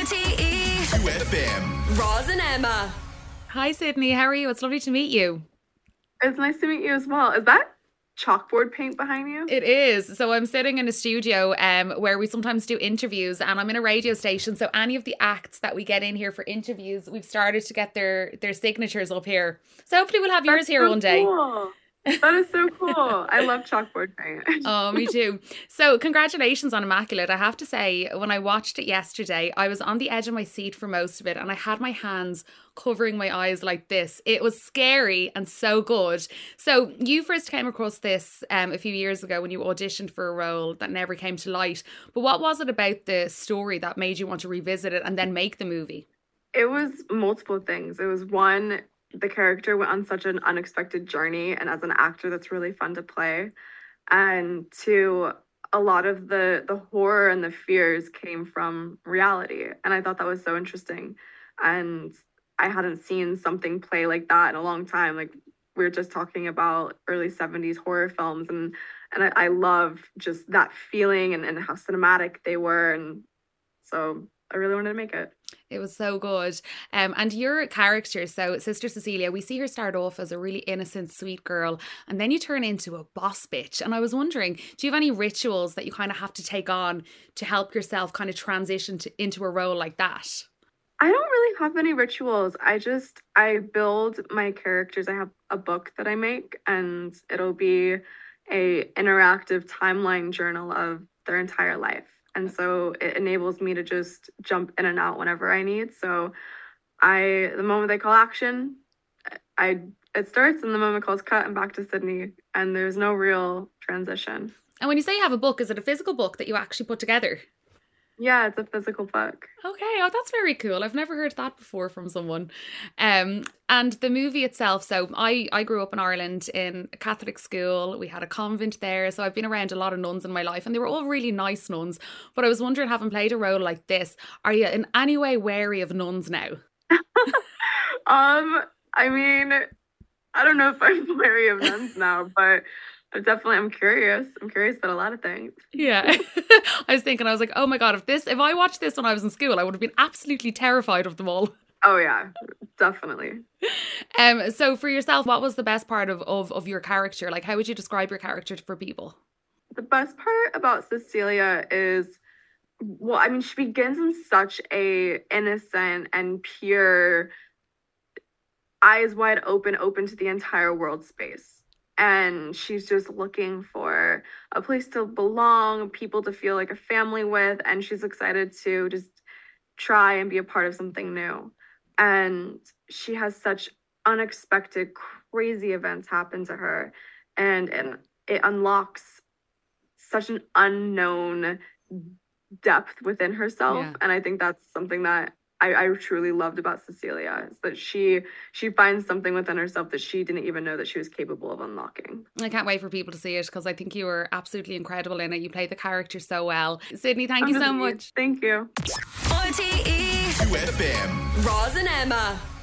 RTE 2FM. Roz and Emma. Hi Sydney, how are you? It's lovely to meet you. It's nice to meet you as well. Is that chalkboard paint behind you? It is. So I'm sitting in a studio where we sometimes do interviews, and I'm in a radio station. So any of the acts that we get in here for interviews, we've started to get their signatures up here. So hopefully we'll have yours here one day. Cool. That is so cool. I love chalkboard paint. Oh, me too. So congratulations on Immaculate. I have to say, when I watched it yesterday, I was on the edge of my seat for most of it, and I had my hands covering my eyes like this. It was scary and so good. So you first came across this a few years ago when you auditioned for a role that never came to light. But what was it about the story that made you want to revisit it and then make the movie? It was multiple things. It was one, the character went on such an unexpected journey, and as an actor that's really fun to play. And two, a lot of the horror and the fears came from reality, and I thought that was so interesting. And I hadn't seen something play like that in a long time. Like, we were just talking about early 70s horror films, and I love just that feeling and how cinematic they were, and so I really wanted to make it. It was so good. And your character, so Sister Cecilia, we see her start off as a really innocent, sweet girl, and then you turn into a boss bitch. And I was wondering, do you have any rituals that you kind of have to take on to help yourself kind of transition into a role like that? I don't really have any rituals. I build my characters. I have a book that I make, and it'll be a interactive timeline journal of their entire life. And so it enables me to just jump in and out whenever I need. So the moment they call action, it starts, and the moment it calls cut, I'm back to Sydney, and there's no real transition. And when you say you have a book, is it a physical book that you actually put together? Yeah, it's a physical book. Okay, oh, that's very cool. I've never heard that before from someone. And the movie itself, so I grew up in Ireland in a Catholic school. We had a convent there, so I've been around a lot of nuns in my life, and they were all really nice nuns. But I was wondering, having played a role like this, are you in any way wary of nuns now? I mean, I don't know if I'm wary of nuns now, but I'm curious. I'm curious about a lot of things. Yeah. I was like, oh my God, if I watched this when I was in school, I would have been absolutely terrified of them all. Oh yeah, definitely. So for yourself, what was the best part of your character? Like, how would you describe your character for people? The best part about Cecilia is, well, I mean, she begins in such a innocent and pure, eyes wide open to the entire world space. And she's just looking for a place to belong, people to feel like a family with, and she's excited to just try and be a part of something new. And she has such unexpected, crazy events happen to her, and it unlocks such an unknown depth within herself. Yeah. And I think that's something that I truly loved about Cecilia, is that she finds something within herself that she didn't even know that she was capable of unlocking. I can't wait for people to see it, because I think you were absolutely incredible in it. You played the character so well. Sydney, thank you so much. Thank you. RTE 2FM. Roz and Emma.